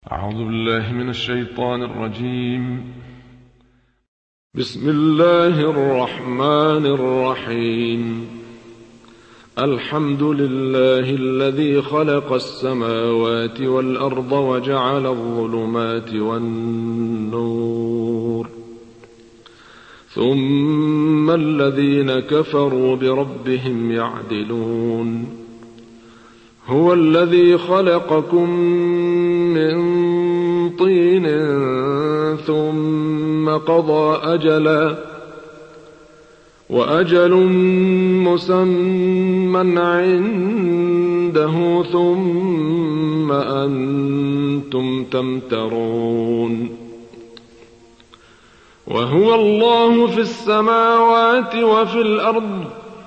أعوذ بالله من الشيطان الرجيم. بسم الله الرحمن الرحيم. الحمد لله الذي خلق السماوات والأرض وجعل الظلمات والنور، ثم الذين كفروا بربهم يعدلون. هو الذي خلقكم من طين ثم قضى أجلا، وأجل مسمى عنده، ثم أنتم تمترون. وهو الله في السماوات وفي الأرض،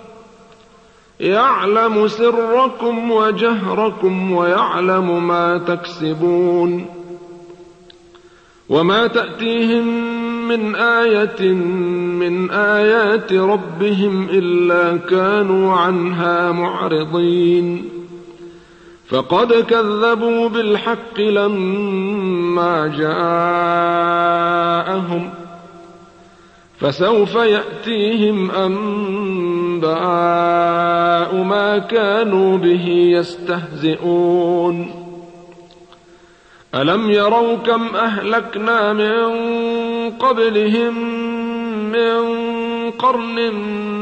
يعلم سركم وجهركم ويعلم ما تكسبون. وما تأتيهم من آية من آيات ربهم إلا كانوا عنها معرضين. فقد كذبوا بالحق لما جاءهم، فسوف يأتيهم أنباء ما كانوا به يستهزئون. ألم يروا كم أهلكنا من قبلهم من قرن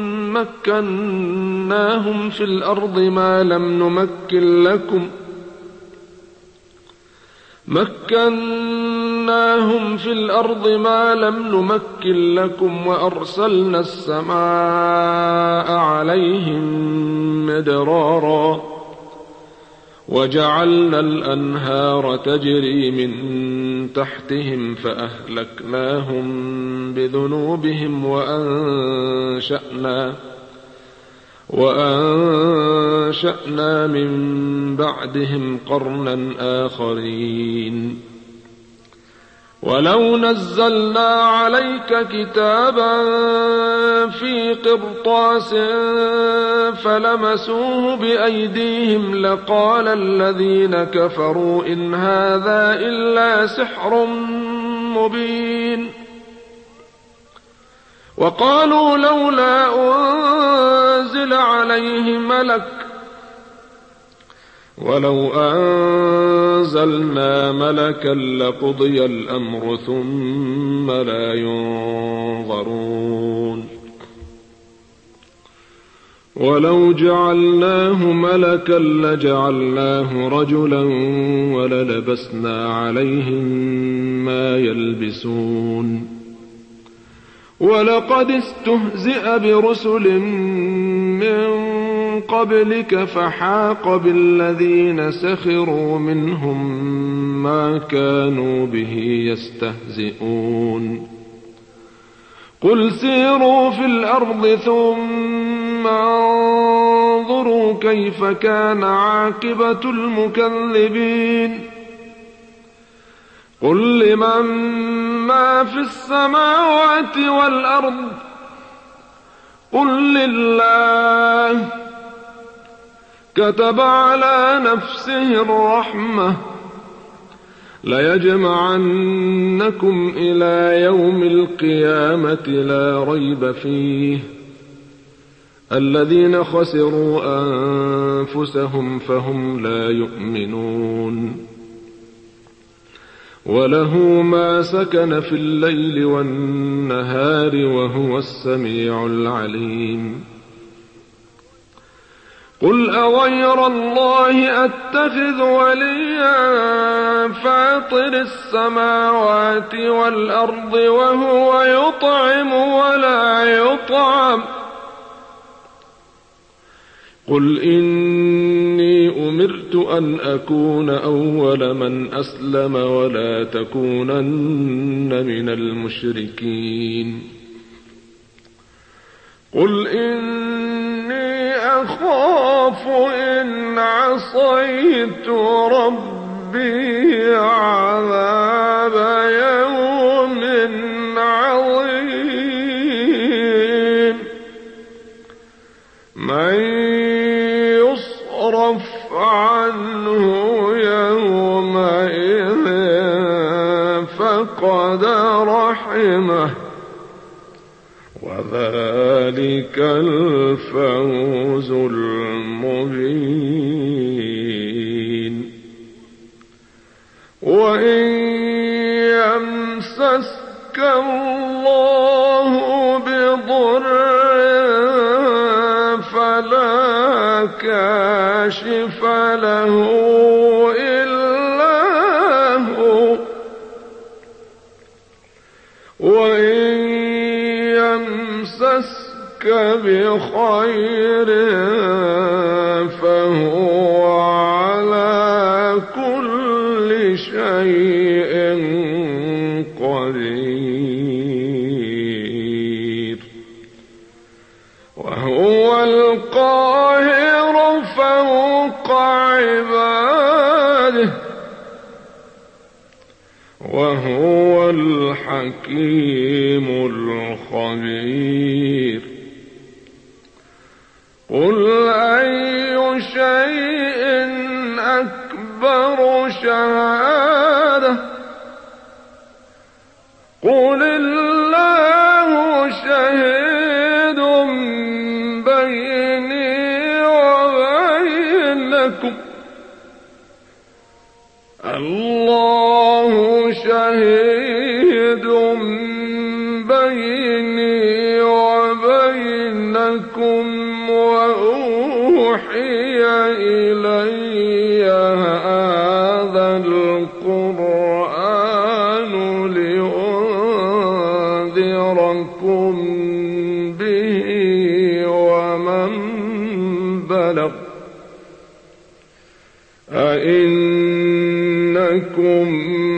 مكناهم في الأرض ما لم نمكن لكم وأرسلنا السماء عليهم مدرارا، وجعلنا الأنهار تجري من تحتهم فأهلكناهم بذنوبهم وأنشأنا من بعدهم قرنا آخرين. ولو نزلنا عليك كتابا في قرطاس فلمسوه بأيديهم لقال الذين كفروا إن هذا إلا سحر مبين. وقالوا لولا أنزل عليه ملك، ولو أنزلنا ملكا لقضي الأمر ثم لا ينظرون. ولو جعلناه ملكا لجعلناه رجلا وللبسنا عليهم ما يلبسون. ولقد استهزئ برسل من قبلك فحاق بالذين سخروا منهم ما كانوا به يستهزئون. قل سيروا في الأرض ثم انظروا كيف كان عاقبة المكذبين. قل لمن ما في السماوات والأرض، قل لله. كتب على نفسه الرحمة ليجمعنكم إلى يوم القيامة لا ريب فيه. الذين خسروا أنفسهم فهم لا يؤمنون. وله ما سكن في الليل والنهار وهو السميع العليم. قل أغير الله أتخذ وليا فاطر السماوات والأرض وهو يطعم ولا يطعم. قل إني أمرت أن أكون أول من أسلم ولا تكونن من المشركين. قل إني أخاف إن عصيت ربي عذاب يوم عظيم. من يصرف عنه يومئذ وقد رحمه، وذلك الفوز المبين. وإن يمسسك الله بضر فلا كاشف له إلا هو، وإن يمسسك بخير فهو على كل شيء قدير. وهو القاهر فوق عباده، وهو الحكيم الخبير. قل أي شيء أكبر شهادة؟ قل الله شهيد بيني وبينكم، الله شهيد بيني وبينكم، وأوحي إلي هذا القرآن لأنذركم به ومن بلغ، أئنكم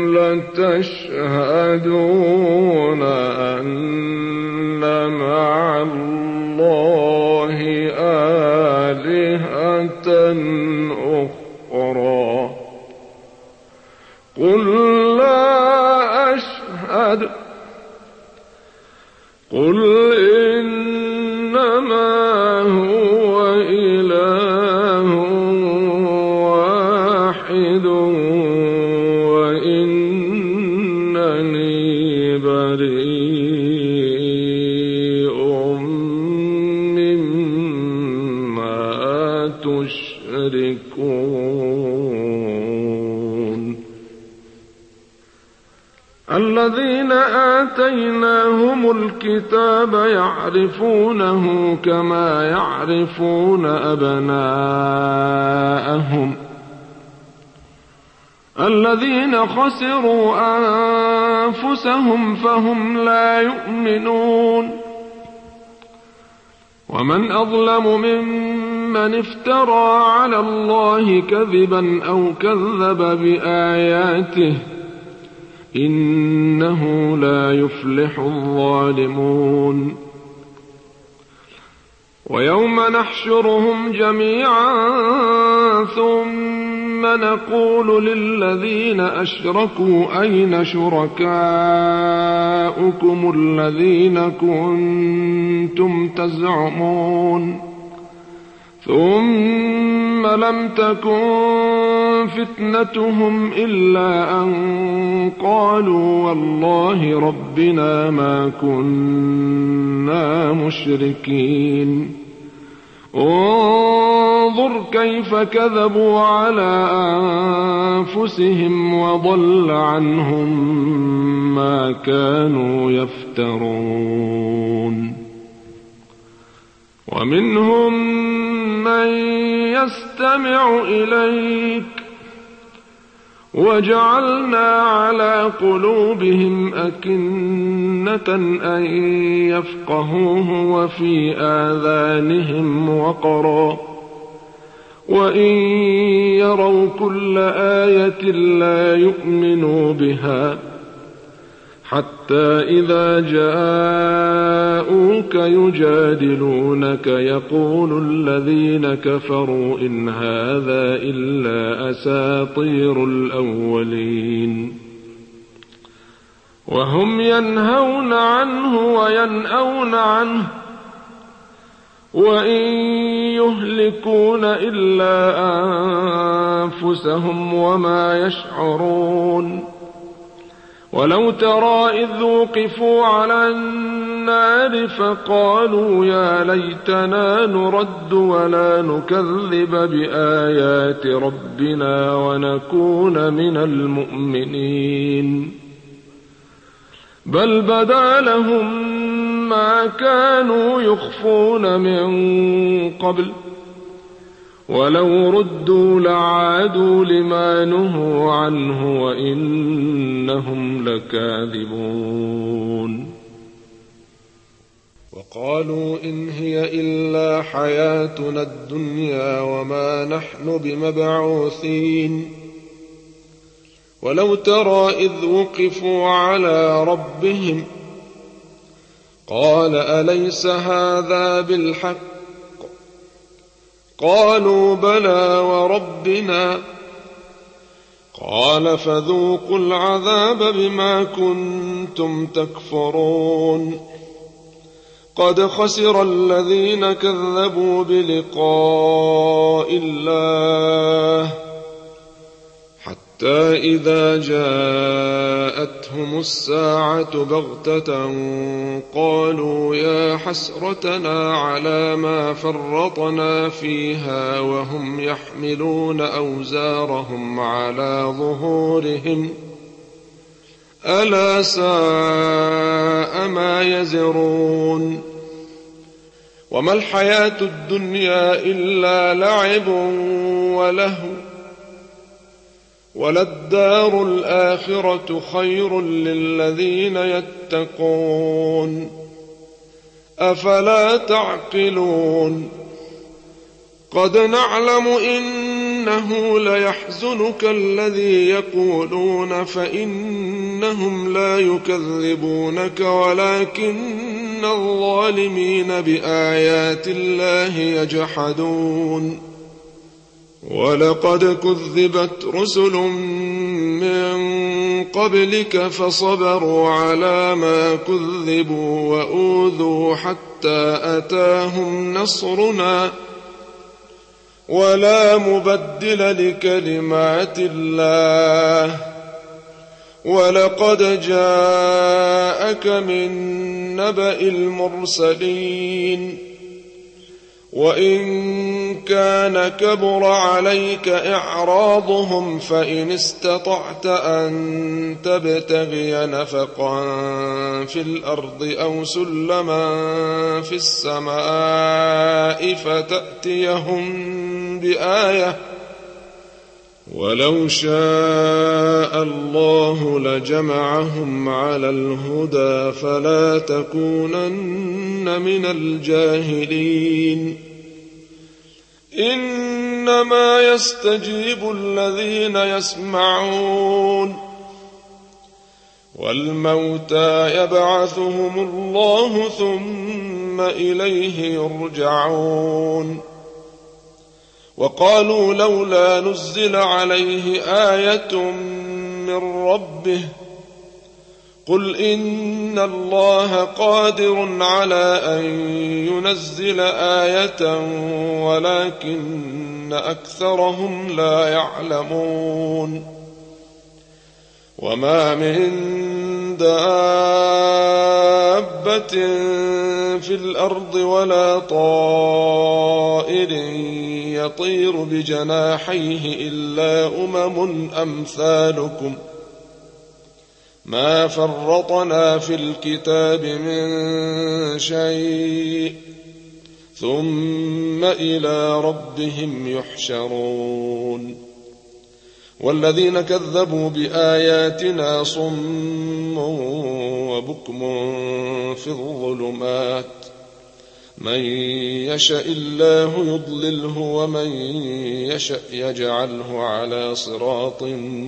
لتشهدون أن مع الله آلهة أخرى؟ قل لا أشهد. قل إنما هو إله واحد وإنني بريء مما تشركون. الذين آتيناهم الكتاب يعرفونه كما يعرفون أبناءهم، الذين خسروا أنفسهم فهم لا يؤمنون. ومن أظلم ممن افترى على الله كذبا أو كذب بآياته، إنه لا يفلح الظالمون. ويوم نحشرهم جميعا ثم نقول للذين أشركوا أين شركاؤكم الذين كنتم تزعمون، ثم لم تكن فتنتهم إلا أن قالوا والله ربنا ما كنا مشركين. انظر كيف كذبوا على أنفسهم وضل عنهم ما كانوا يفترون. ومنهم من يستمع إليك وجعلنا على قلوبهم أكنة أن يفقهوه وفي آذانهم وقرا، وإن يروا كل آية لا يؤمنوا بها، حتى إذا جاءوك يجادلونك يقول الذين كفروا إن هذا إلا أساطير الأولين. وهم ينهون عنه وينأون عنه وإن يهلكون إلا أنفسهم وما يشعرون. ولو ترى إذ وقفوا على النار فقالوا يا ليتنا نرد ولا نكذب بآيات ربنا ونكون من المؤمنين بل بدا لهم ما كانوا يخفون من قبل ولو ردوا لعادوا لما نهوا عنه وإنهم لكاذبون وقالوا إن هي إلا حياتنا الدنيا وما نحن بمبعوثين ولو ترى إذ وقفوا على ربهم قال أليس هذا بالحق قالوا بلى وربنا قال فذوقوا العذاب بما كنتم تكفرون قد خسر الذين كذبوا بلقاء الله حتى إذا جاءتهم الساعة بغتة قالوا يا حسرتنا على ما فرطنا فيها وهم يحملون أوزارهم على ظهورهم ألا ساء ما يزرون وما الحياة الدنيا إلا لعب ولهو وللدار الآخرة خير للذين يتقون أفلا تعقلون قد نعلم إنه ليحزنك الذي يقولون فإنهم لا يكذبونك ولكن الظالمين بآيات الله يجحدون ولقد كذبت رسل من قبلك فصبروا على ما كذبوا وأوذوا حتى أتاهم نصرنا ولا مبدل لكلمات الله ولقد جاءك من نبأ المرسلين وإن كان كبر عليك إعراضهم فإن استطعت أن تبتغي نفقا في الأرض أو سلما في السماء فتأتيهم بآية ولو شاء الله لجمعهم على الهدى فلا تكونن من الجاهلين إنما يستجيب الذين يسمعون والموتى يبعثهم الله ثم إليه يرجعون وقالوا لولا نزل عليه آية من ربه قل إن الله قادر على أن ينزل آية ولكن أكثرهم لا يعلمون وما من دابة في الأرض ولا طائر يطير بجناحيه إلا أمم أمثالكم ما فرطنا في الكتاب من شيء ثم إلى ربهم يحشرون والذين كذبوا بآياتنا صم وبكم في الظلمات من يشاء الله يضلله ومن يشاء يجعله على صراط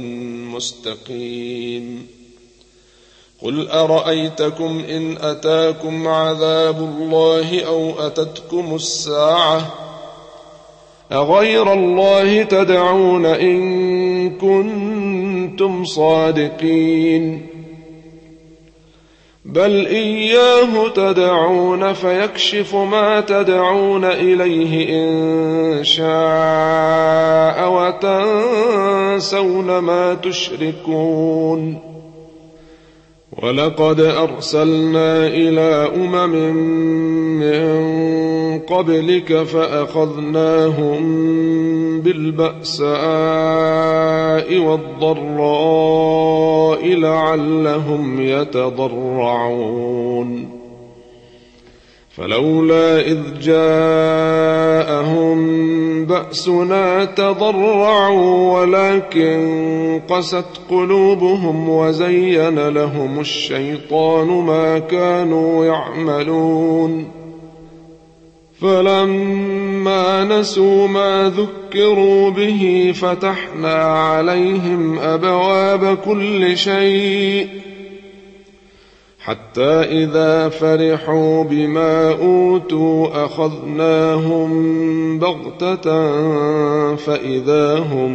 مستقيم قل أرأيتكم إن أتاكم عذاب الله أو أتتكم الساعة أغير الله تدعون إن كنتم صادقين بل إياه تدعون فيكشف ما تدعون إليه إن شاء وتنسون ما تشركون ولقد أرسلنا إلى أمم من قبلك فأخذناهم بالبأساء والضراء لعلهم يتضرعون فلولا إذ جاءهم بأسنا تضرعوا ولكن قست قلوبهم وزين لهم الشيطان ما كانوا يعملون فلما نسوا ما ذكروا به فتحنا عليهم أبواب كل شيء حتى إذا فرحوا بما أوتوا أخذناهم بغتة فإذا هم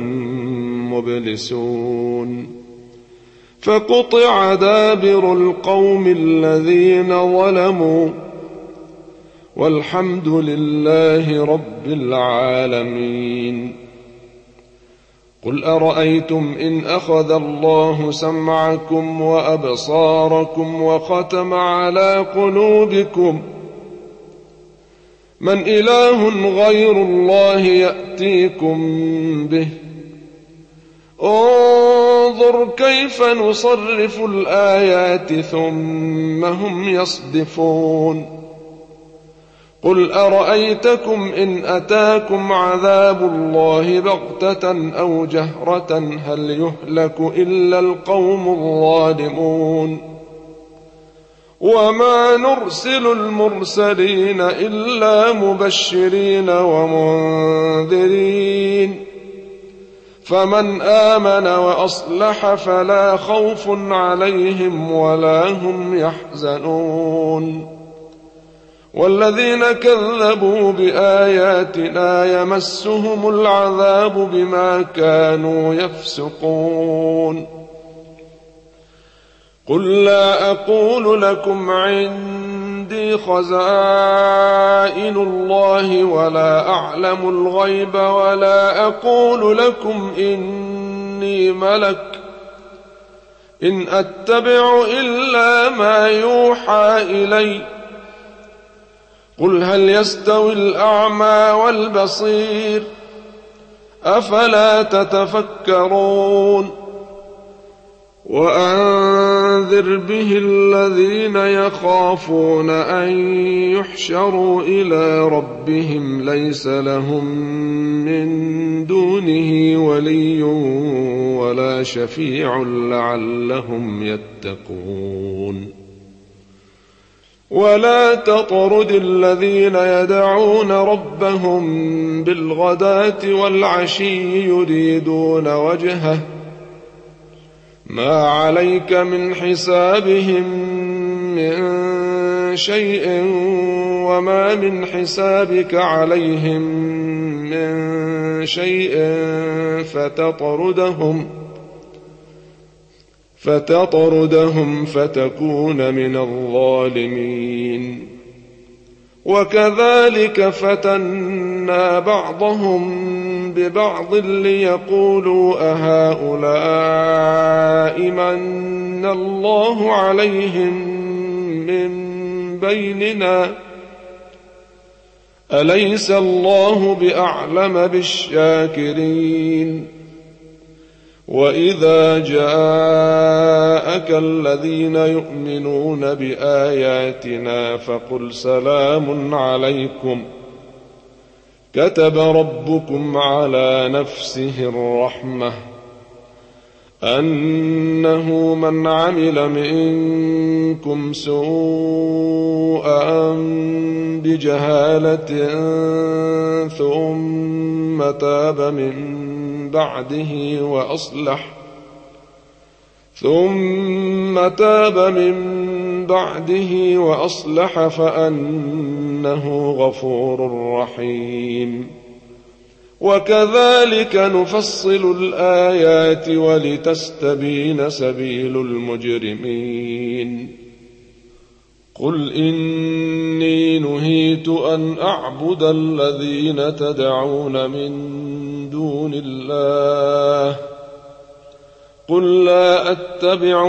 مبلسون فقطع دابر القوم الذين ظلموا والحمد لله رب العالمين قل أرأيتم إن أخذ الله سمعكم وأبصاركم وختم على قلوبكم من إله غير الله يأتيكم به انظر كيف نصرف الآيات ثم هم يصدفون قل أرأيتكم إن أتاكم عذاب الله بغتة أو جهرة هل يهلك إلا القوم الظالمون وما نرسل المرسلين إلا مبشرين ومنذرين فمن آمن وأصلح فلا خوف عليهم ولا هم يحزنون والذين كذبوا بآياتنا يمسهم العذاب بما كانوا يفسقون قل لا أقول لكم عندي خزائن الله ولا أعلم الغيب ولا أقول لكم إني ملك إن أتبع إلا ما يوحى إلي قل هل يستوي الأعمى والبصير أفلا تتفكرون وأنذر به الذين يخافون أن يحشروا إلى ربهم ليس لهم من دونه ولي ولا شفيع لعلهم يتقون ولا تطرد الذين يدعون ربهم بالغداة والعشي يريدون وجهه ما عليك من حسابهم من شيء وما من حسابك عليهم من شيء فتطردهم فتكون من الظالمين وكذلك فتنا بعضهم ببعض ليقولوا أهؤلاء من الله عليهم من بيننا أليس الله بأعلم بالشاكرين وإذا جاءك الذين يؤمنون بآياتنا فقل سلام عليكم كتب ربكم على نفسه الرحمة أنه من عمل منكم سوءا بجهالة ثم تاب من بعده وأصلح فأنه غفور رحيم وكذلك نفصل الآيات ولتستبين سبيل المجرمين قل إني نهيت أن أعبد الذين تدعون من دون الله قل لا أتبع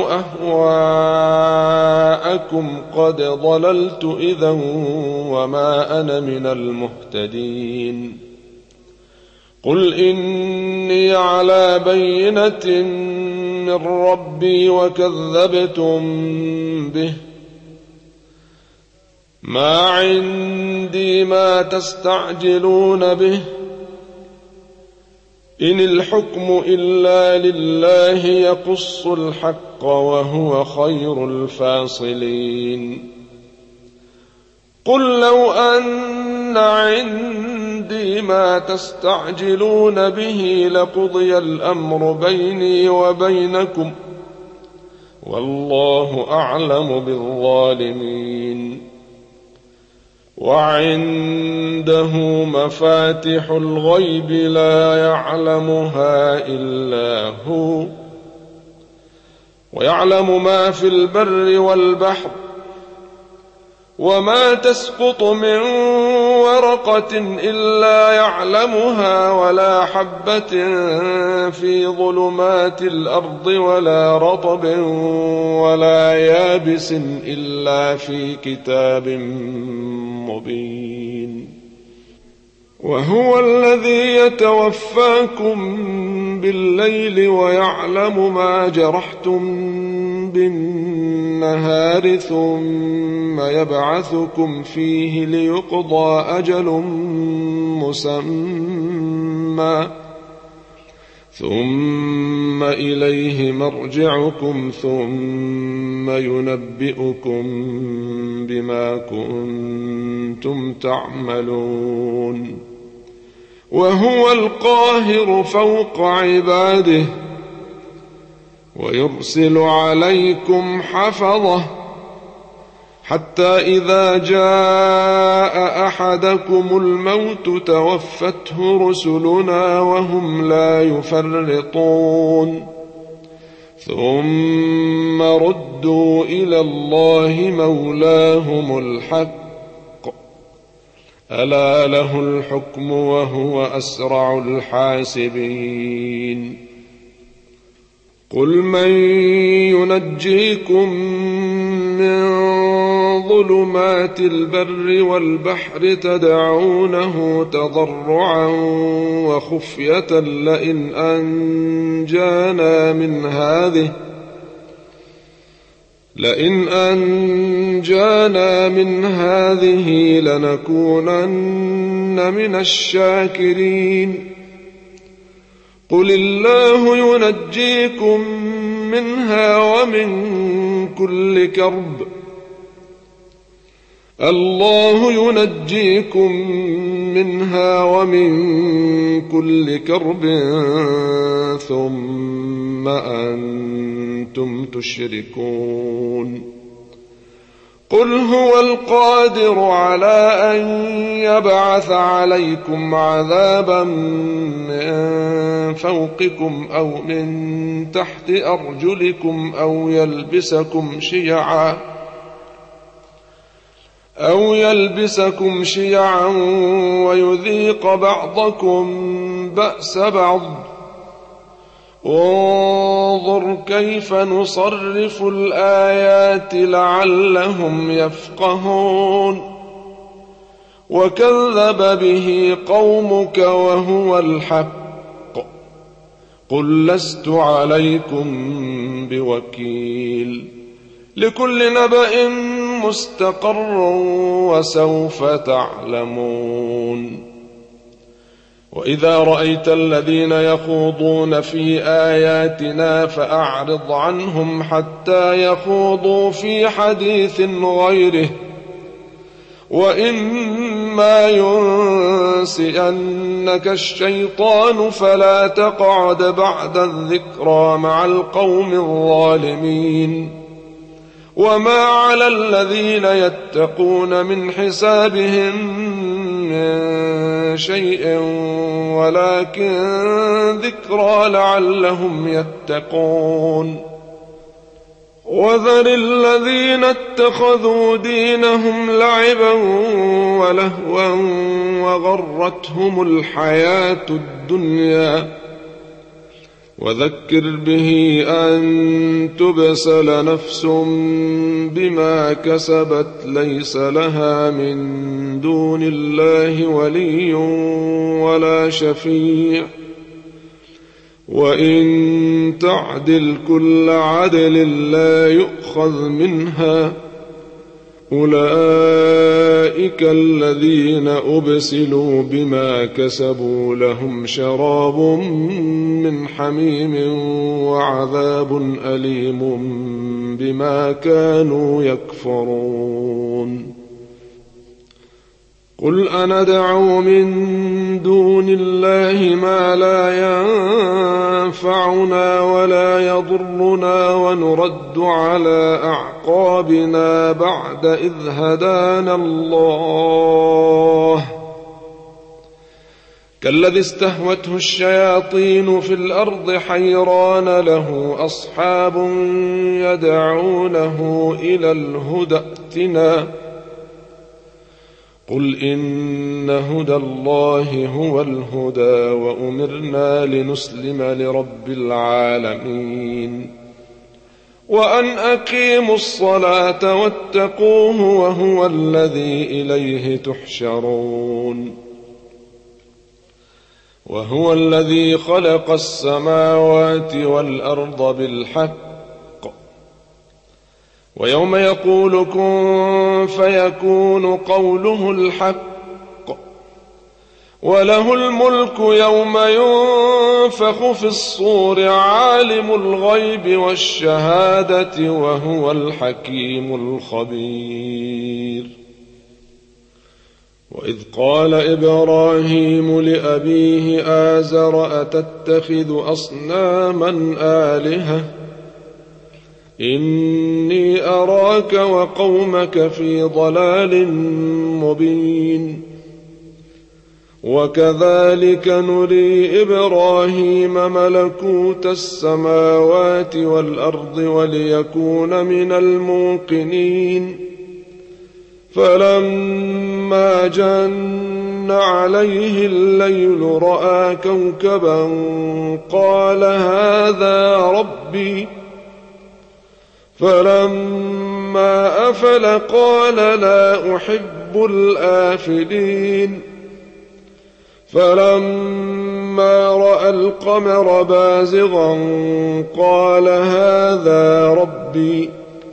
أهواءكم قد ضللت إذا وما أنا من المهتدين. قل إني على بينة من ربي وكذبتم به، ما عندي ما تستعجلون به، إن الحكم إلا لله يقص الحق وهو خير الفاصلين. قل لو أن عندي ما تستعجلون به لقضي الأمر بيني وبينكم والله أعلم بالظالمين. وعنده مفاتح الغيب لا يعلمها إلا هو، ويعلم ما في البر والبحر، وما تسقط من ورقة إلا يعلمها، ولا حبة في ظلمات الأرض ولا رطب ولا يابس إلا في كتاب مبين. وهو الذي يتوفاكم بالليل ويعلم ما جرحتم بالنهار ثم يبعثكم فيه ليقضى أجل مسمى ثم إليه مرجعكم ثم ينبئكم بما كنتم تعملون. وهو القاهر فوق عباده ويرسل عليكم حفظه حتى إذا جاء أحدكم الموت توفته رسلنا وهم لا يفرطون ثم ردوا إلى الله مولاهم الحق ألا له الحكم وهو أسرع الحاسبين. قل من ينجيكم من ظلمات البر والبحر تدعونه تضرعا وخفية لئن أنجانا من هذه لنكونن من الشاكرين. قل الله ينجيكم منها ومن كل كرب ثم أنتم تشركون. قل هو القادر على أن يبعث عليكم عذابا من فوقكم أو من تحت أرجلكم أو يلبسكم شيعا ويذيق بعضكم بأس بعض. انظر كيف نصرف الآيات لعلهم يفقهون. وكذب به قومك وهو الحق قل لست عليكم بوكيل. لكل نبأ مستقر وسوف تعلمون. وإذا رأيت الذين يخوضون في آياتنا فأعرض عنهم حتى يخوضوا في حديث غيره وإما ينسئنك الشيطان فلا تقعد بعد الذكرى مع القوم الظالمين. وما على الذين يتقون من حسابهم من شيء ولكن ذكرى لعلهم يتقون. وذر الذين اتخذوا دينهم لعبا ولهوا وغرتهم الحياة الدنيا وذكر به أن تبسل نفس بما كسبت ليس لها من دون الله ولي ولا شفيع وإن تعدل كل عدل لا يؤخذ منها أولئك الذين أبسلوا بما كسبوا لهم شراب من حميم وعذاب أليم بما كانوا يكفرون قل أندعو من دون الله ما لا ينفعنا ولا يضرنا ونرد على أعقابنا بعد إذ هدانا الله كالذي استهوته الشياطين في الأرض حيران له أصحاب يدعونه إلى الهدى ائتنا قل إن هدى الله هو الهدى وأمرنا لنسلم لرب العالمين وأن أقيموا الصلاة واتقوه وهو الذي إليه تحشرون وهو الذي خلق السماوات والأرض بالحق ويوم يقول كن فيكون قوله الحق وله الملك يوم ينفخ في الصور عالم الغيب والشهادة وهو الحكيم الخبير وإذ قال إبراهيم لأبيه آزر أتتخذ أصناما آلهة إني أراك وقومك في ضلال مبين وكذلك نري إبراهيم ملكوت السماوات والأرض وليكون من الموقنين فلما جن عليه الليل رأى كوكبا قال هذا ربي فلما أفل قال لا أحب الآفلين فلما رأى القمر بازغا قال هذا ربي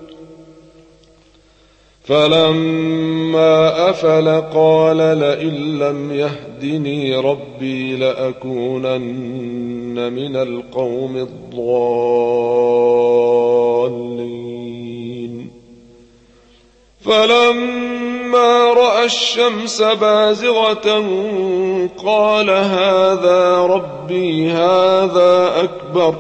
فلما أفل قال لئن لم يهدني ربي لأكونن من القوم الضالين فلما رأى الشمس بازغة قال هذا ربي هذا أكبر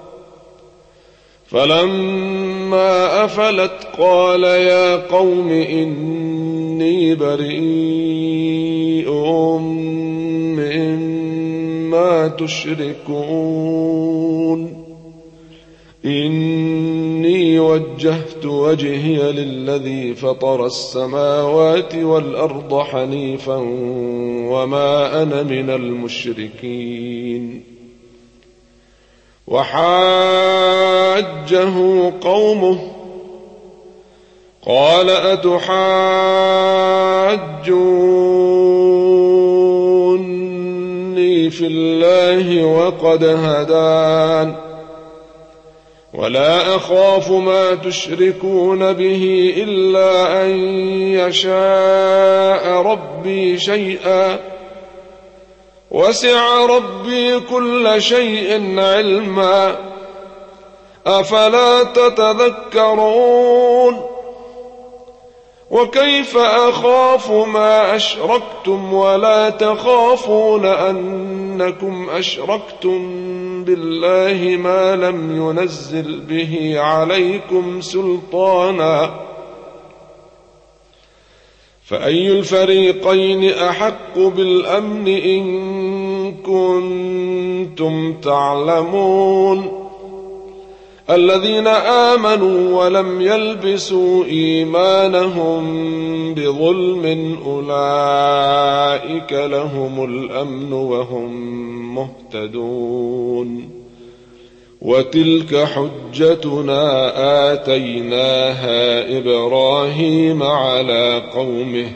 فلما أفلت قال يا قوم إني بريء مما تشركون إني وجهت وجهي للذي فطر السماوات والأرض حنيفا وما أنا من المشركين وحاجه قومه قال أتحاجوني في الله وقد هدان ولا أخاف ما تشركون به إلا أن يشاء ربي شيئا وسع ربي كل شيء علما أفلا تتذكرون وكيف أخاف ما أشركتم ولا تخافون أنكم أشركتم بالله ما لم ينزل به عليكم سلطانا فأي الفريقين أحق بالأمن إن كنتم تعلمون الذين آمنوا ولم يلبسوا إيمانهم بظلم أولئك لهم الأمن وهم مهتدون وتلك حجتنا آتيناها إبراهيم على قومه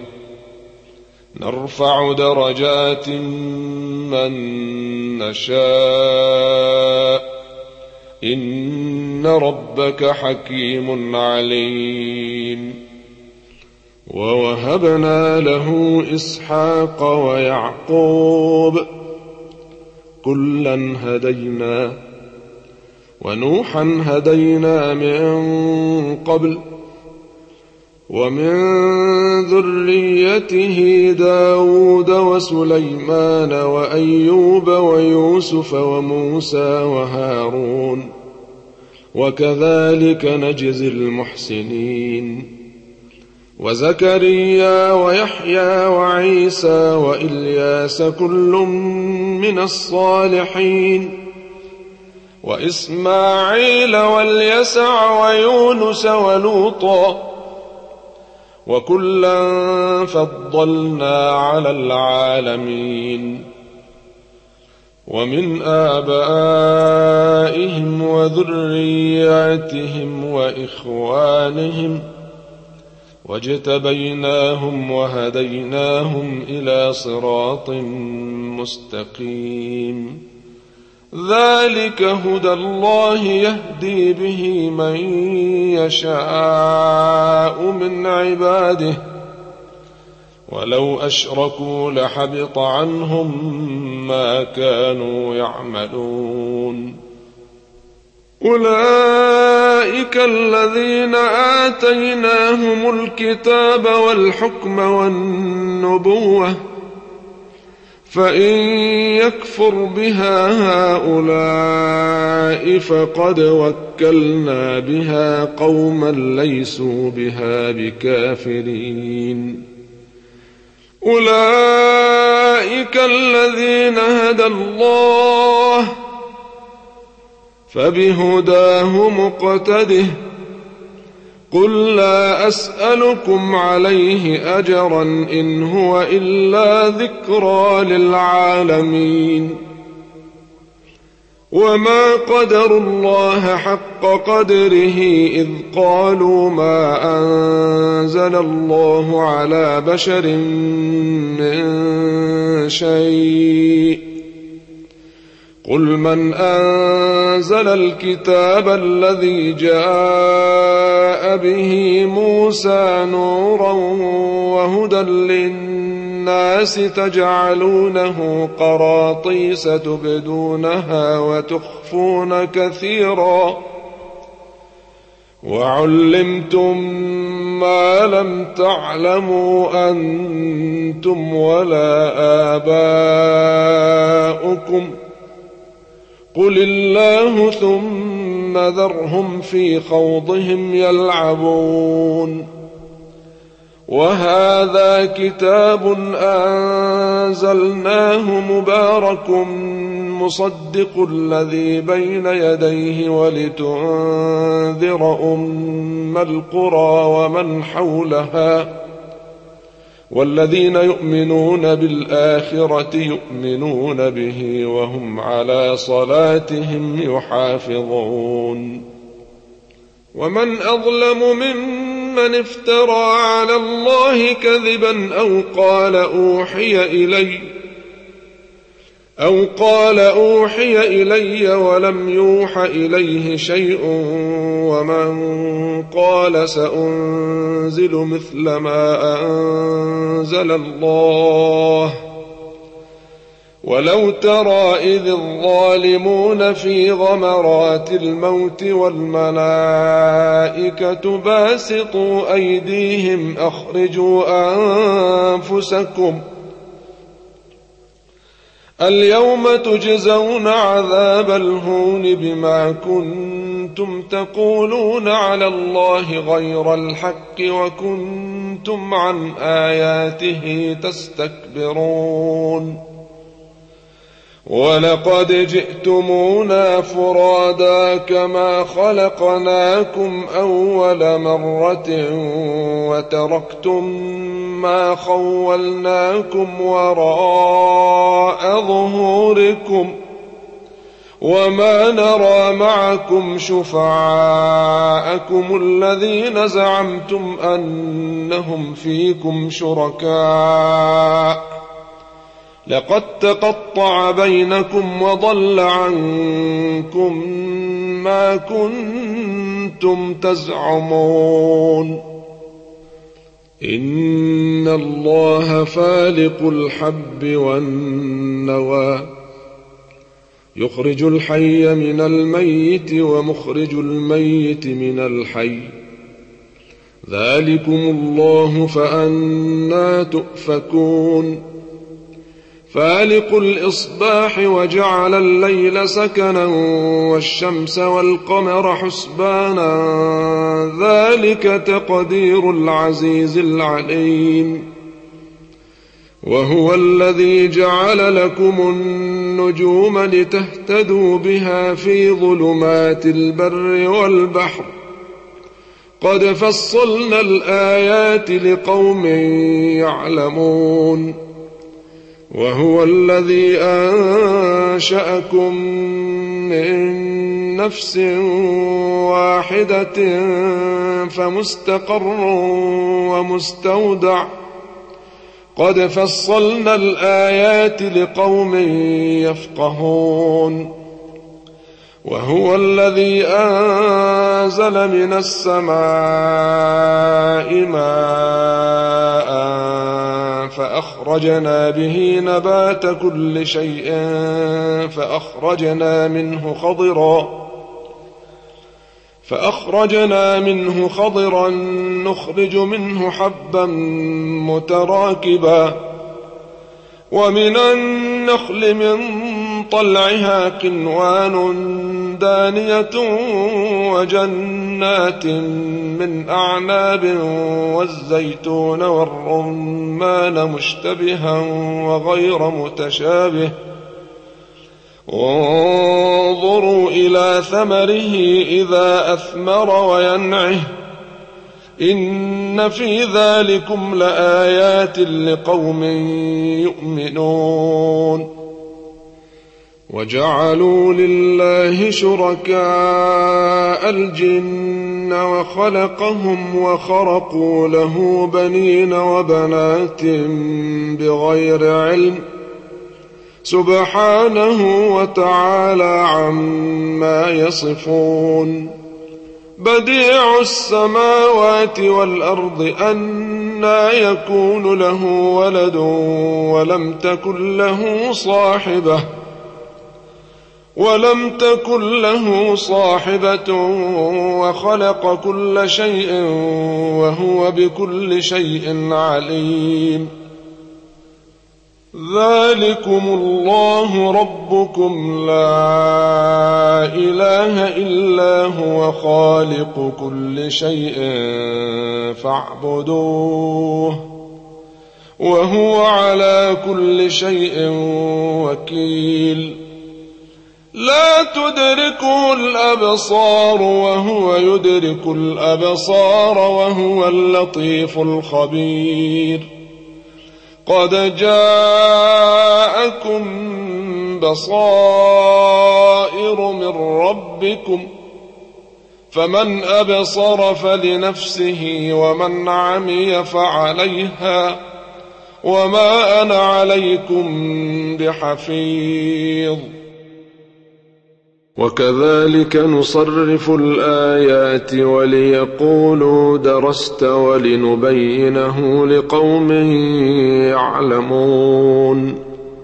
نرفع درجات من نشاء إن ربك حكيم عليم. ووهبنا له إسحاق ويعقوب كلا هدينا ونوحا هدينا من قبل ومن ذريته داود وسليمان وأيوب ويوسف وموسى وهارون وكذلك نجزي المحسنين. وزكريا ويحيى وعيسى وإلياس كل من الصالحين وإسماعيل واليسع ويونس ولوطا وكلا فضلنا على العالمين. ومن آبائهم وذرياتهم وإخوانهم واجتبيناهم وهديناهم إلى صراط مستقيم. ذلك هدى الله يهدي به من يشاء من عباده ولو أشركوا لحبط عنهم ما كانوا يعملون. أولئك الذين آتيناهم الكتاب والحكم والنبوة فإن يكفر بها هؤلاء فقد وكلنا بها قوما ليسوا بها بكافرين. أولئك الذين هدى الله فبهداه مقتده قل لا أسألكم عليه أجرا إن هو إلا ذكرى للعالمين. وما قدروا الله حق قدره إذ قالوا ما أنزل الله على بشر من شيء قل من أنزل الكتاب الذي جاء به موسى نورا وهدى للناس تجعلونه قراطيس تبدونها وتخفون كثيرا وعلمتم ما لم تعلموا أنتم ولا آباؤكم قل الله ثم ذرهم في خوضهم يلعبون. وهذا كتاب أنزلناه مبارك مصدق الذي بين يديه ولتنذر أم القرى ومن حولها والذين يؤمنون بالآخرة يؤمنون به وهم على صلاتهم يحافظون. ومن أظلم ممن افترى على الله كذبا أو قال أوحي إلي ولم يوح إليه شيء ومن قال سأنزل مثل ما أنزل الله. ولو ترى إذ الظالمون في غمرات الموت والملائكة باسطوا أيديهم أخرجوا أنفسكم اليوم تجزون عذاب الهون بما كنتم تقولون على الله غير الحق وكنتم عن آياته تستكبرون. ولقد جئتمونا فرادا كما خلقناكم أول مرة وتركتم ما خولناكم وراء ظهوركم وما نرى معكم شفعاءكم الذين زعمتم أنهم فيكم شركاء لقد تقطع بينكم وضل عنكم ما كنتم تزعمون إن الله فالق الحب والنوى يخرج الحي من الميت ومخرج الميت من الحي ذلكم الله فأنى تؤفكون فالق الإصباح وجعل الليل سكنا والشمس والقمر حسبانا ذلك تقدير العزيز العليم وهو الذي جعل لكم النجوم لتهتدوا بها في ظلمات البر والبحر قد فصلنا الآيات لقوم يعلمون وهو الذي أنشأكم من نفس واحدة فمستقر ومستودع قد فصلنا الآيات لقوم يفقهون وهو الذي أنزل من السماء ماء فأخرجنا به نبات كل شيء فأخرجنا منه خضرا نخرج منه حبا متراكبا ومن النخل من طلعها كنوان دانية وجنات من أعناب والزيتون والرمان مشتبها وغير متشابه وانظروا إلى ثمره إذا أثمر وينعه إن في ذلكم لآيات لقوم يؤمنون وجعلوا لله شركاء الجن وخلقهم وخرقوا له بنين وبنات بغير علم سبحانه وتعالى عما يصفون بديع السماوات والأرض أنى يكون له ولد ولم تكن له صاحبة وخلق كل شيء وهو بكل شيء عليم ذلكم الله ربكم لا إله إلا هو خالق كل شيء فاعبدوه وهو على كل شيء وكيل لا تدركه الأبصار وهو يدرك الأبصار وهو اللطيف الخبير قد جاءكم بصائر من ربكم فمن أبصر فلنفسه ومن عمي فعليها وما أنا عليكم بحفيظ وكذلك نصرف الآيات وليقولوا درست ولنبينه لقوم يعلمون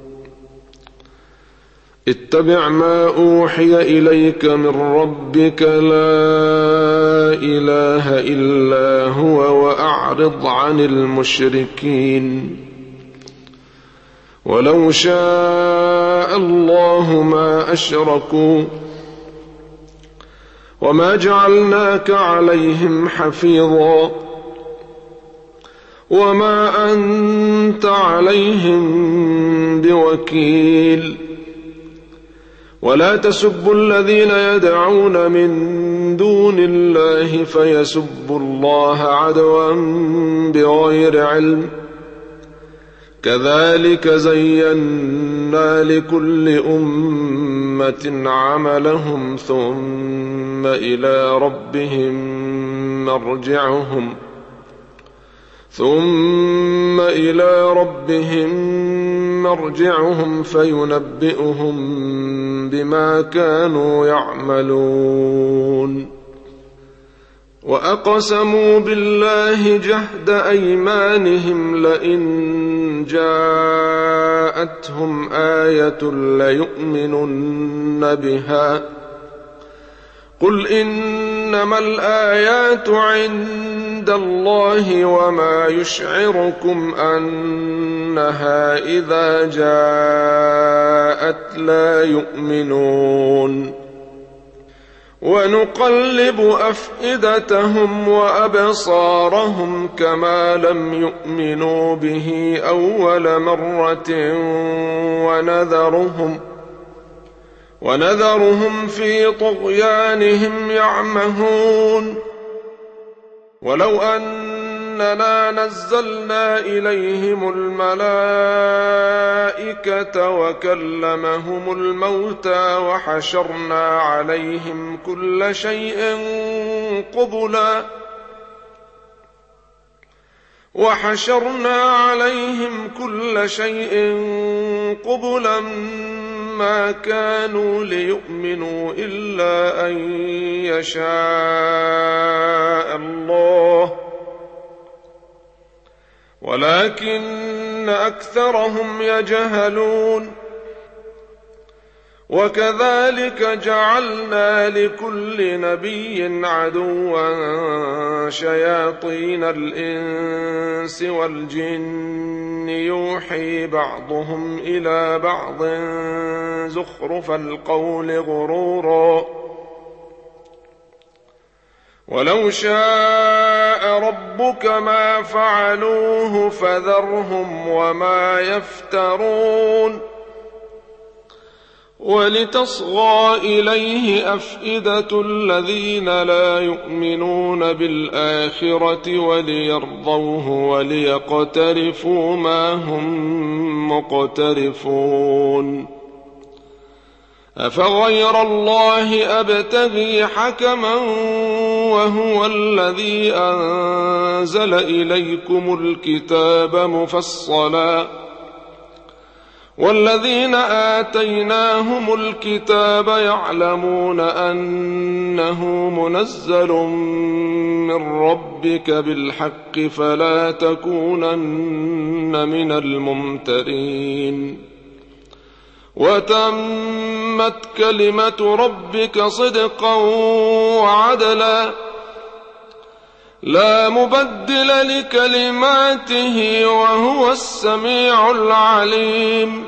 اتبع ما أوحي إليك من ربك لا إله إلا هو وأعرض عن المشركين ولو شاء الله ما أشركوا وما جعلناك عليهم حفيظا وما أنت عليهم بوكيل ولا تسبوا الذين يدعون من دون الله فيسبوا الله عدوا بغير علم كذلك زينا لكل أمة أمة عملهم ثم إلى ربهم مرجعهم فينبئهم بما كانوا يعملون. وأقسموا بالله جهد أيمانهم لئن جاءتهم آية ليؤمنن بها قل إنما الآيات عند الله وما يشعركم أنها إذا جاءت لا يؤمنون. ونقلب أفئدتهم وأبصارهم كما لم يؤمنوا به أول مرة ونذرهم في طغيانهم يعمهون. ولو أننا نزلنا إليهم الملائكة وكلمهم الموتى وحشرنا عليهم كل شيء قبلا ما كانوا ليؤمنوا إلا أن يشاء الله ولكن أكثرهم يجهلون. وكذلك جعلنا لكل نبي عدوا شياطين الإنس والجن يوحي بعضهم إلى بعض زخرف القول غرورا ولو شاء ربك ما فعلوه فذرهم وما يفترون. ولتصغى إليه أفئدة الذين لا يؤمنون بالآخرة وليرضوه وليقترفوا ما هم مقترفون. أفغير الله أبتغي حكما وهو الذي أنزل إليكم الكتاب مفصلا والذين آتيناهم الكتاب يعلمون أنه منزل من ربك بالحق فلا تكونن من الممترين. وتمت كلمة ربك صدقا وعدلا لا مبدل لكلماته وهو السميع العليم.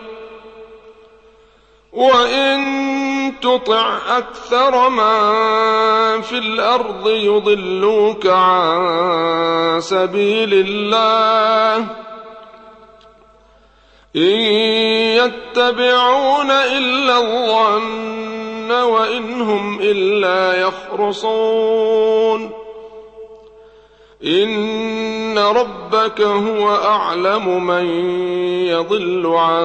وإن تطع أكثر من في الأرض يضلوك عن سبيل الله إن يتبعون إلا الظن وإن هم إلا يخرصون. إن ربك هو أعلم من يضل عن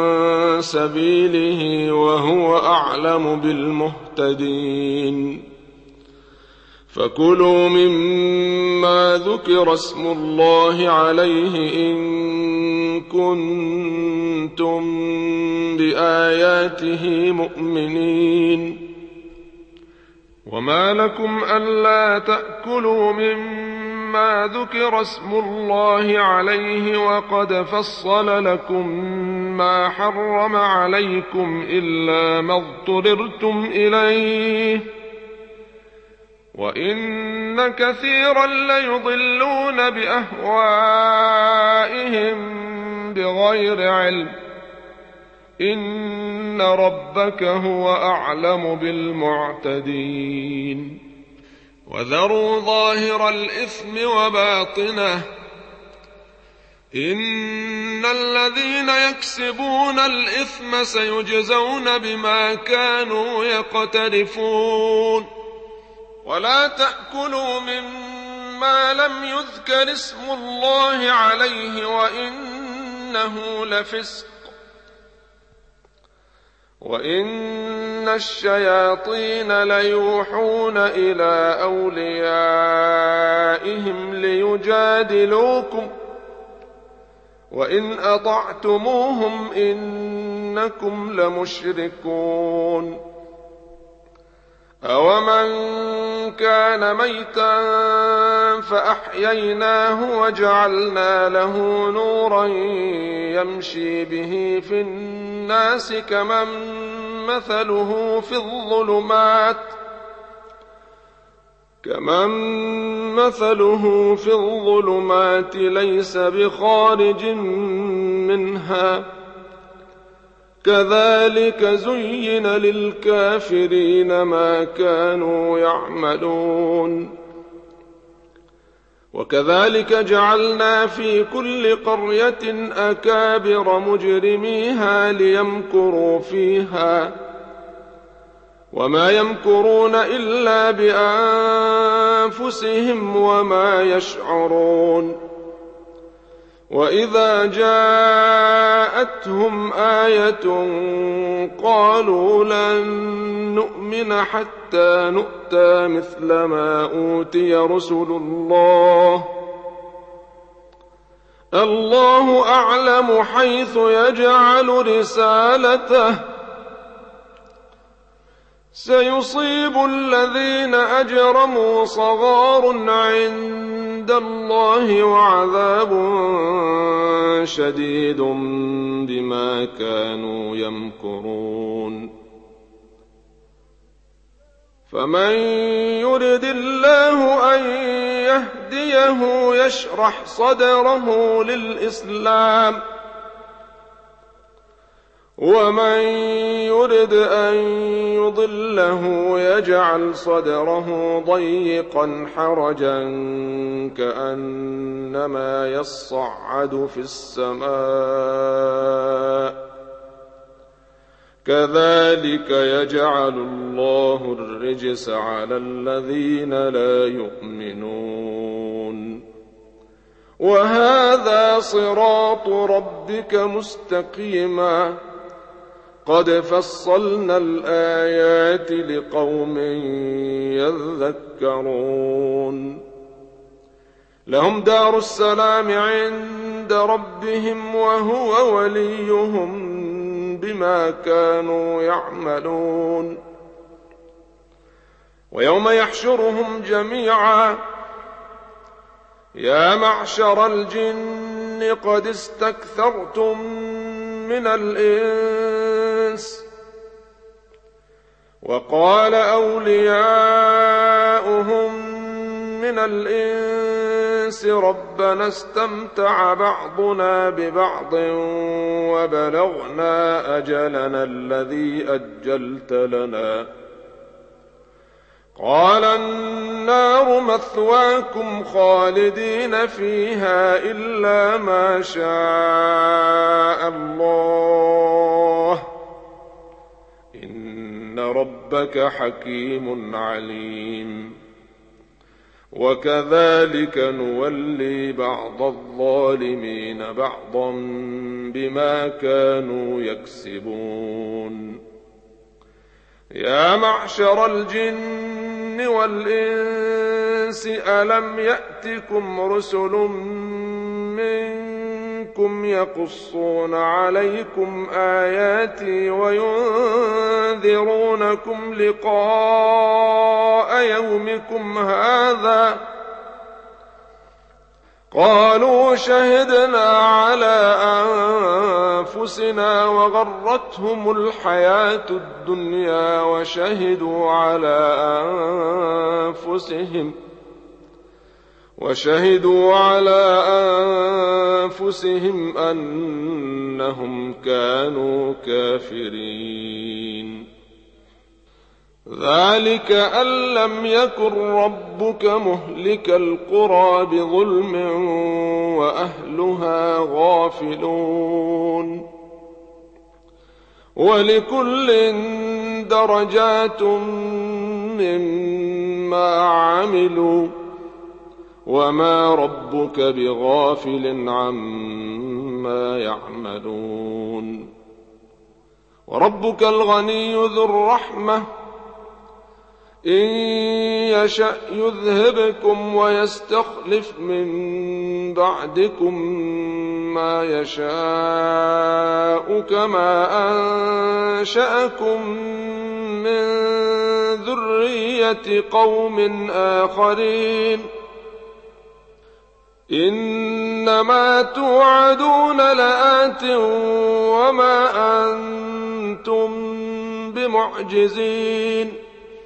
سبيله وهو أعلم بالمهتدين. فكلوا مما ذكر اسم الله عليه إن كنتم بآياته مؤمنين. وما لكم ألا تأكلوا مما ذكر اسم الله عليه وقد فصل لكم ما حرم عليكم إلا ما اضطررتم إليه وإن كثيرا ليضلون بأهوائهم بغير علم إن ربك هو أعلم بالمعتدين. وذروا ظاهر الإثم وباطنه إن الذين يكسبون الإثم سيجزون بما كانوا يقترفون. ولا تأكلوا مما لم يذكر اسم الله عليه وإنه لفسق وإن الشياطين ليوحون إلى أوليائهم ليجادلوكم وإن أطعتموهم إنكم لمشركون. أومن كان ميتا فأحييناه وجعلنا له نورا يمشي به في الناس كمن مثله في الظلمات ليس بخارج منها كذلك زين للكافرين ما كانوا يعملون. وكذلك جعلنا في كل قرية أكابر مجرميها ليمكروا فيها وما يمكرون إلا بأنفسهم وما يشعرون. وإذا جاءتهم آية قالوا لن نؤمن حتى نؤتى مثل ما أوتي رسل الله أعلم حيث يجعل رسالته سيصيب الذين أجرموا صغار عند الله وعذاب شديد بما كانوا يمكرون. فمن يرد الله أن يهديه يشرح صدره للإسلام ومن يرد أن يضله يجعل صدره ضيقا حرجا كأنما يصعد في السماء كذلك يجعل الله الرجس على الذين لا يؤمنون. وهذا صراط ربك مستقيما قد فصلنا الآيات لقوم يذكرون. لهم دار السلام عند ربهم وهو وليهم بما كانوا يعملون. ويوم يحشرهم جميعا يا معشر الجن قد استكثرتم من الإنس وقال أولياؤهم من الإنس ربنا استمتع بعضنا ببعض وبلغنا أجلنا الذي أجلت لنا قال النار مثواكم خالدين فيها إلا ما شاء الله إن ربك حكيم عليم. وكذلك نولي بعض الظالمين بعضا بما كانوا يكسبون. يا معشر الجن والإنس ألم يأتكم رسل منكم يقصون عليكم آياتي وينذرونكم لقاء يومكم هذا قالوا شهدنا على أنفسنا وغرتهم الحياة الدنيا وشهدوا على أنفسهم أنهم كانوا كافرين. ذلك أن لم يكن ربك مهلك القرى بظلم وأهلها غافلون. ولكل درجات مما عملوا وما ربك بغافل عما يعملون. وربك الغني ذو الرحمة إن يشأ يذهبكم ويستخلف من بعدكم ما يشاء كما أنشأكم من ذرية قوم آخرين إنما توعدون لآت وما أنتم بمعجزين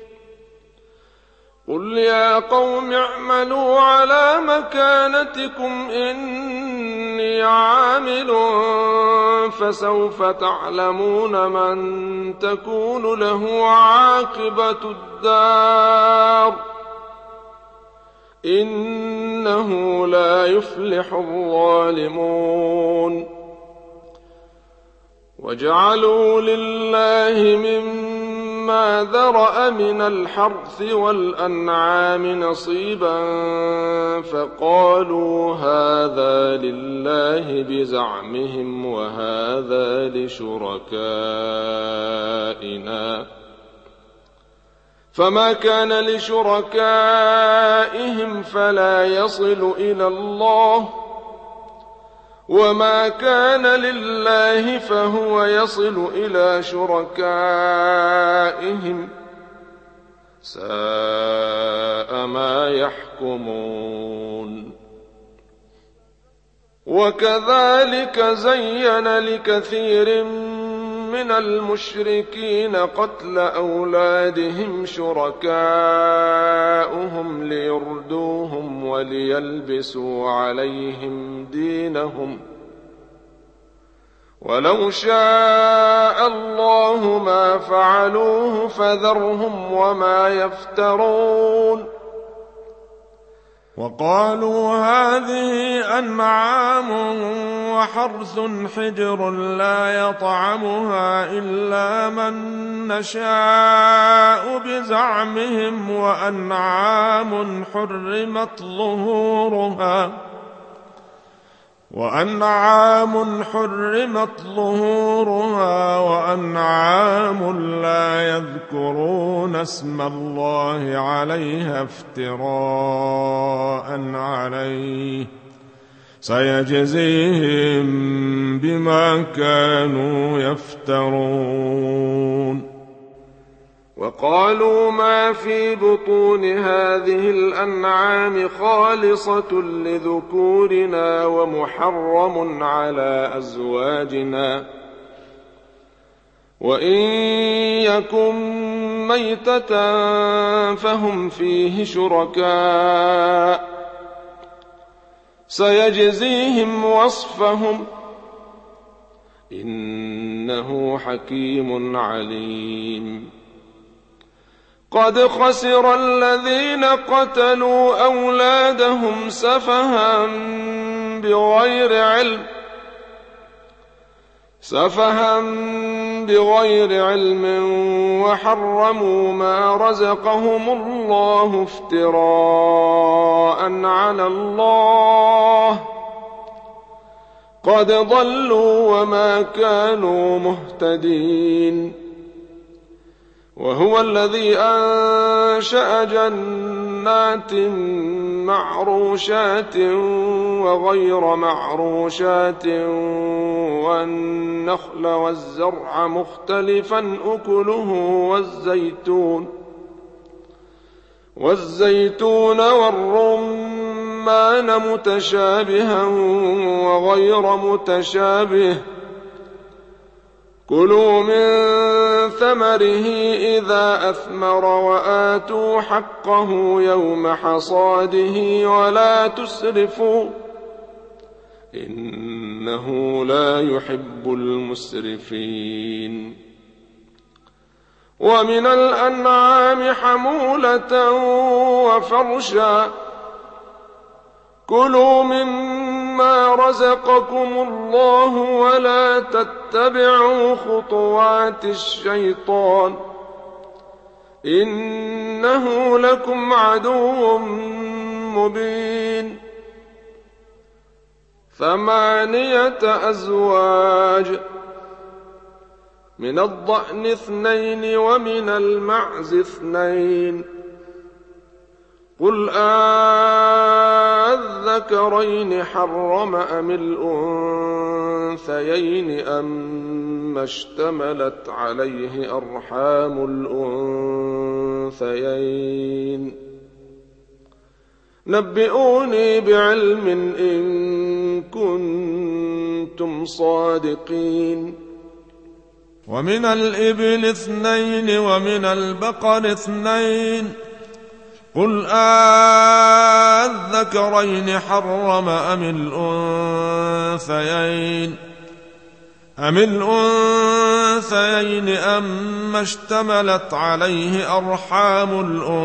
قل يا قوم اعملوا على مكانتكم إني عامل فسوف تعلمون من تكون له عاقبة الدار إنه لا يفلح الظالمون وجعلوا لله مما ذرأ من الحرث والأنعام نصيبا فقالوا هذا لله بزعمهم وهذا لشركائنا فما كان لشركائهم فلا يصل إلى الله وما كان لله فهو يصل إلى شركائهم ساء ما يحكمون وكذلك زين لكثير من المشركين قتل أولادهم شركاؤهم ليردوهم وليلبسوا عليهم دينهم ولو شاء الله ما فعلوه فذرهم وما يفترون وقالوا هذه أنعام وحرث حجر لا يطعمها إلا من نشاء بزعمهم وأنعام حرمت ظهورها وأنعام لا يذكرون اسم الله عليها افتراء عليه سيجزيهم بما كانوا يفترون وقالوا ما في بطون هذه الأنعام خالصة لذكورنا ومحرم على أزواجنا وإن يكن ميتة فهم فيه شركاء سيجزيهم وصفهم إنه حكيم عليم قد خسر الذين قتلوا أولادهم سفها بغير علم وحرموا ما رزقهم الله افتراء على الله قد ضلوا وما كانوا مهتدين وهو الذي أنشأ جنات معروشات وغير معروشات والنخل والزرع مختلفا أكله والزيتون والرمان متشابها وغير متشابه كلوا من ثمره إذا أثمر وآتوا حقه يوم حصاده ولا تسرفوا إنه لا يحب المسرفين ومن الأنعام حمولة وفرشا كلوا مما رزقكم الله ولا تتبعوا خطوات الشيطان إنه لكم عدو مبين 8 أزواج من الضأن 2 ومن المعز 2 قل أذكرين حرم أم الأنثيين أما اشتملت عليه أرحام الأنثيين نبئوني بعلم إن كنتم صادقين ومن الإبل 2 ومن البقر 2 قل أذكرين حرم أم الأنثيين أما اشتملت عليه أرحام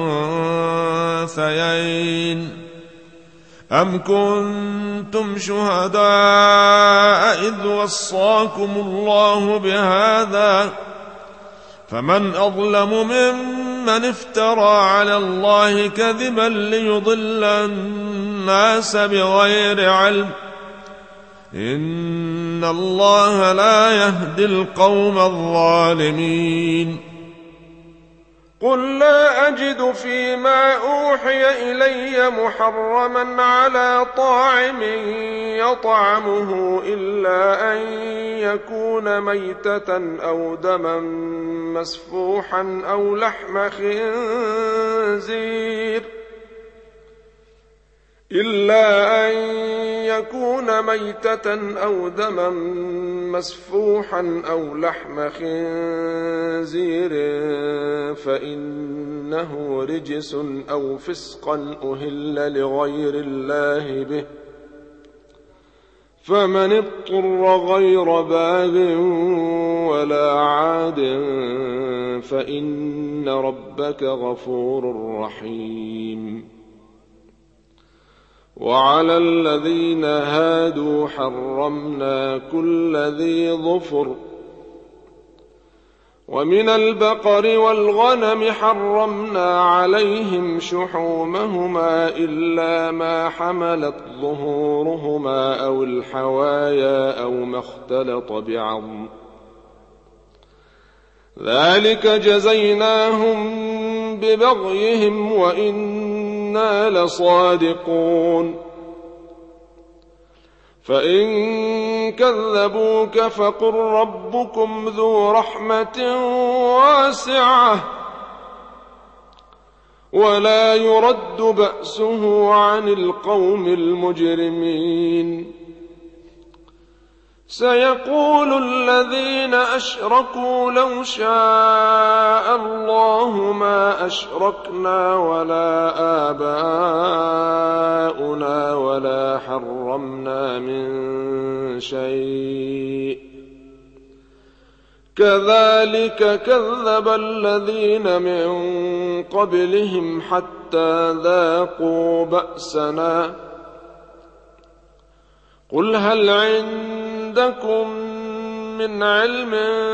الأنثيين أم كنتم شهداء إذ وصاكم الله بهذا فمن أظلم ممن افترى على الله كذبا ليضل الناس بغير علم إن الله لا يهدي القوم الظالمين قل لا أجد فيما أوحي إلي محرما على طاعم يطعمه إلا أن يكون ميتة أو دما مسفوحا أو لحم خنزير فإنه رجس أو فسقا أهل لغير الله به فمن اضطر غير باغ ولا عاد فإن ربك غفور رحيم وعلى الذين هادوا حرمنا كل ذي ظفر ومن البقر والغنم حرمنا عليهم شحومهما إلا ما حملت ظهورهما أو الحوايا أو ما اختلط بعظم ذلك جزيناهم ببغيهم وإنا لصادقون فإن كذبوك فقل ربكم ذو رحمة واسعة ولا يرد بأسه عن القوم المجرمين سيقول الذين أشركوا لو شاء الله ما أشركنا ولا آباؤنا ولا حرمنا من شيء كذلك كذب الذين من قبلهم حتى ذاقوا بأسنا قل هل عندكم من علم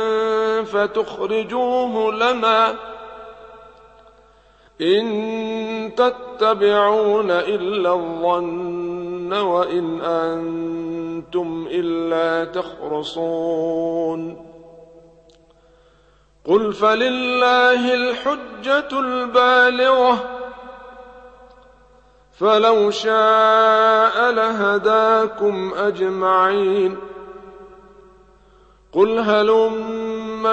فتخرجوه لنا إن تتبعون إلا الظن وإن أنتم إلا تخرصون قل فلله الحجة البالغة فلو شاء لهداكم أجمعين قل هلم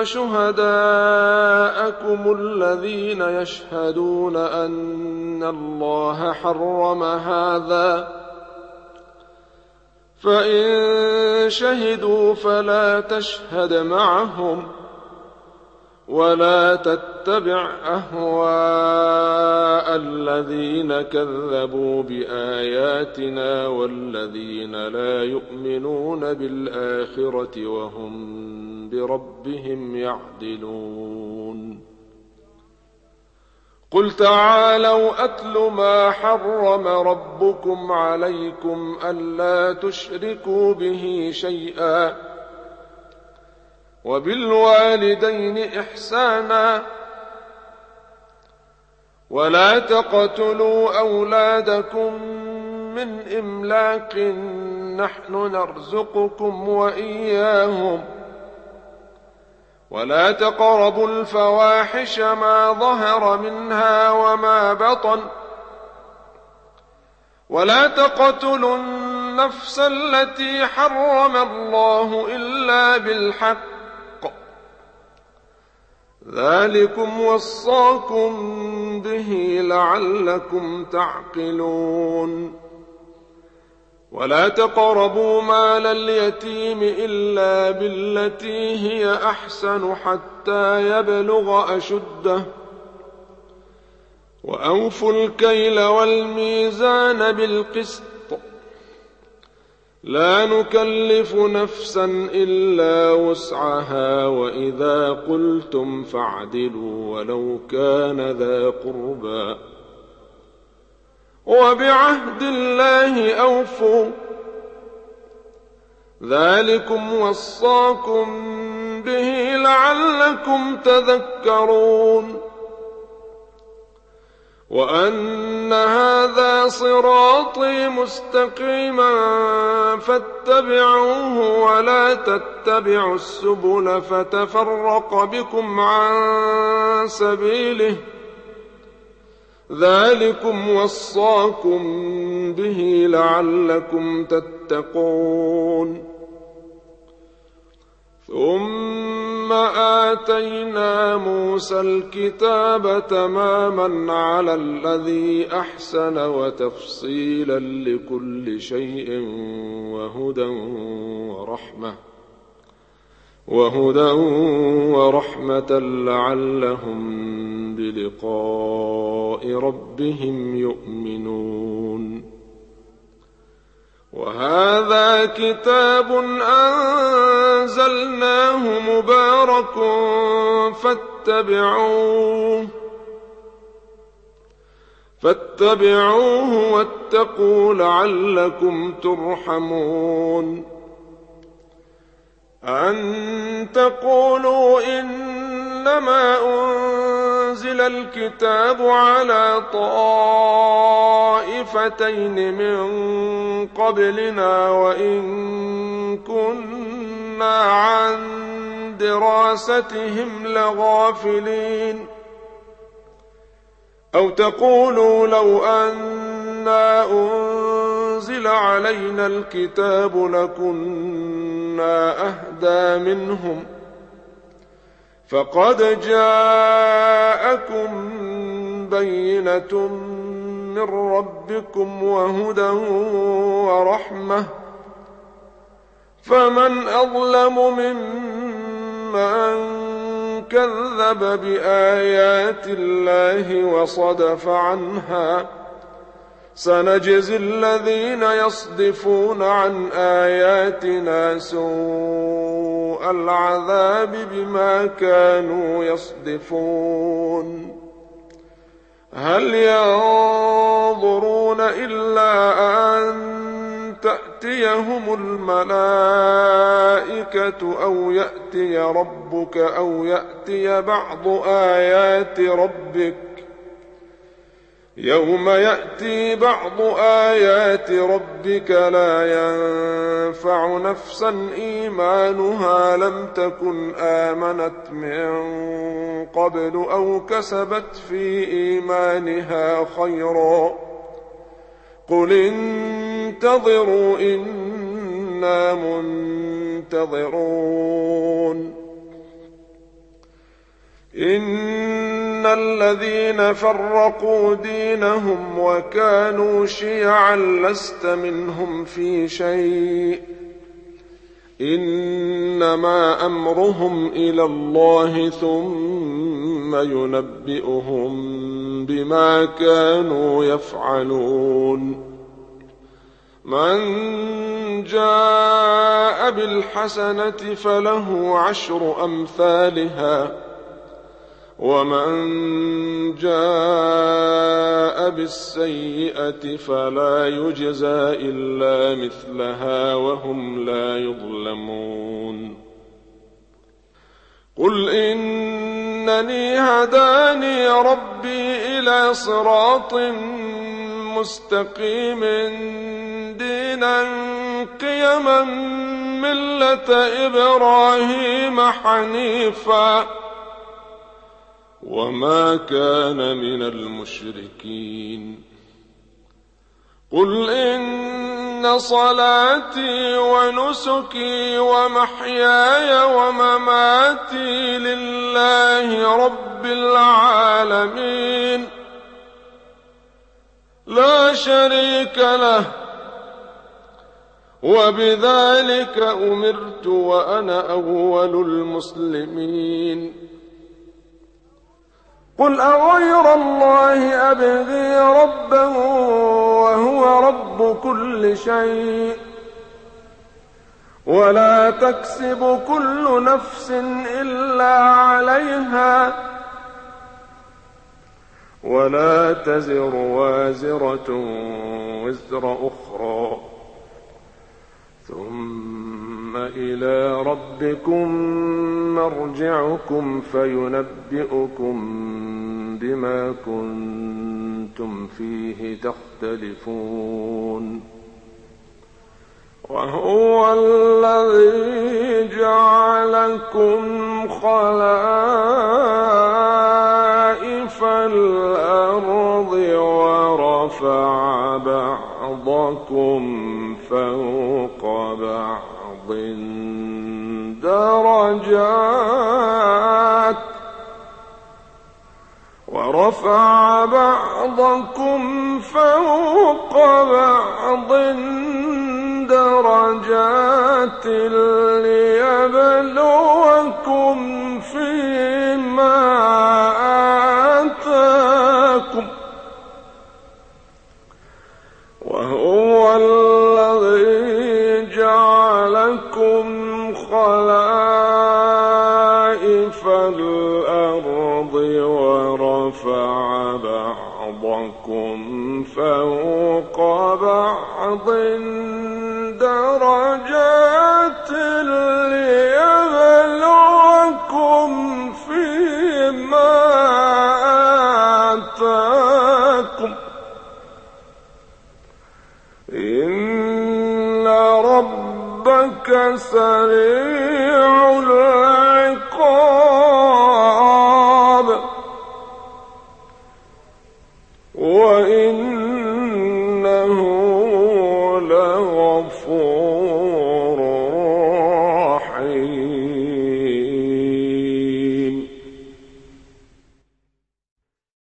شهداءكم الذين يشهدون أن الله حرم هذا فإن شهدوا فلا تشهد معهم ولا تتبع أهواء الذين كذبوا بآياتنا والذين لا يؤمنون بالآخرة وهم بربهم يعدلون قل تعالوا أتل ما حرم ربكم عليكم ألا تشركوا به شيئا وبالوالدين إحسانا ولا تقتلوا أولادكم من إملاق نحن نرزقكم وإياهم ولا تقربوا الفواحش ما ظهر منها وما بطن ولا تقتلوا النفس التي حرم الله إلا بالحق ذلكم وصاكم به لعلكم تعقلون ولا تقربوا مال اليتيم إلا بالتي هي أحسن حتى يبلغ أشده وأوفوا الكيل والميزان بالقسط لا نكلف نفسا إلا وسعها وإذا قلتم فاعدلوا ولو كان ذا قربى وبعهد الله أوفوا ذلكم وصاكم به لعلكم تذكرون وأن هذا صراطي مستقيما فاتبعوه ولا تتبعوا السبل فتفرق بكم عن سبيله ذلكم وصاكم به لعلكم تتقون ثم آتينا موسى الكتاب تماما على الذي أحسن وتفصيلا لكل شيء وهدى ورحمة لعلهم بلقاء ربهم يؤمنون وهذا كتاب أنزلناه مبارك فاتبعوه واتقوا لعلكم ترحمون أن تقولوا إنما أنزل الكتاب على طائفتين من قبلنا وإن كنا عن دراستهم لغافلين أو تقولوا لو أنا أنزل علينا الكتاب لكنا أهدى منهم فقد جاءكم بينة من ربكم وهدى ورحمة فمن أظلم ممن كذب بآيات الله وصدف عنها سنجزي الذين يصدفون عن آياتنا سوء العذاب بما كانوا يصدفون هل ينظرون إلا أن تأتيهم الملائكة أو يأتي ربك أو يأتي بعض آيات ربك يوم يأتي بعض آيات ربك لا ينفع نفسا إيمانها لم تكن آمنت من قبل أو كسبت في إيمانها خيرا قل انتظروا إنا منتظرون إن الذين فرقوا دينهم وكانوا شيعا لست منهم في شيء إنما أمرهم إلى الله ثم ينبئهم بما كانوا يفعلون من جاء بالحسنة فله 10 أمثالها ومن جاء بالسيئة فلا يجزى إلا مثلها وهم لا يظلمون قل إنني هداني ربي إلى صراط مستقيم دينا قيما ملة إبراهيم حنيفا وما كان من المشركين. قل إن صلاتي ونسكي ومحياي ومماتي لله رب العالمين لا شريك له وبذلك أمرت وأنا أول المسلمين. قل أغير الله أبغي ربا وهو رب كل شيء ولا تكسب كل نفس إلا عليها ولا تزر وازرة وزر أخرى ثم إلى ربكم مرجعكم فينبئكم بما كنتم فيه تختلفون. وهو الذي جعلكم خلائف الأرض ورفع بعضكم فوق بعض درجات ليبلوكم فيما آتاكم وهو الذي جعلكم خلائف الأرض ورفع بعضكم فوق بعض درجات ليبلوكم فيما آتاكم إن ربك سريع العقاب وإنه لغفور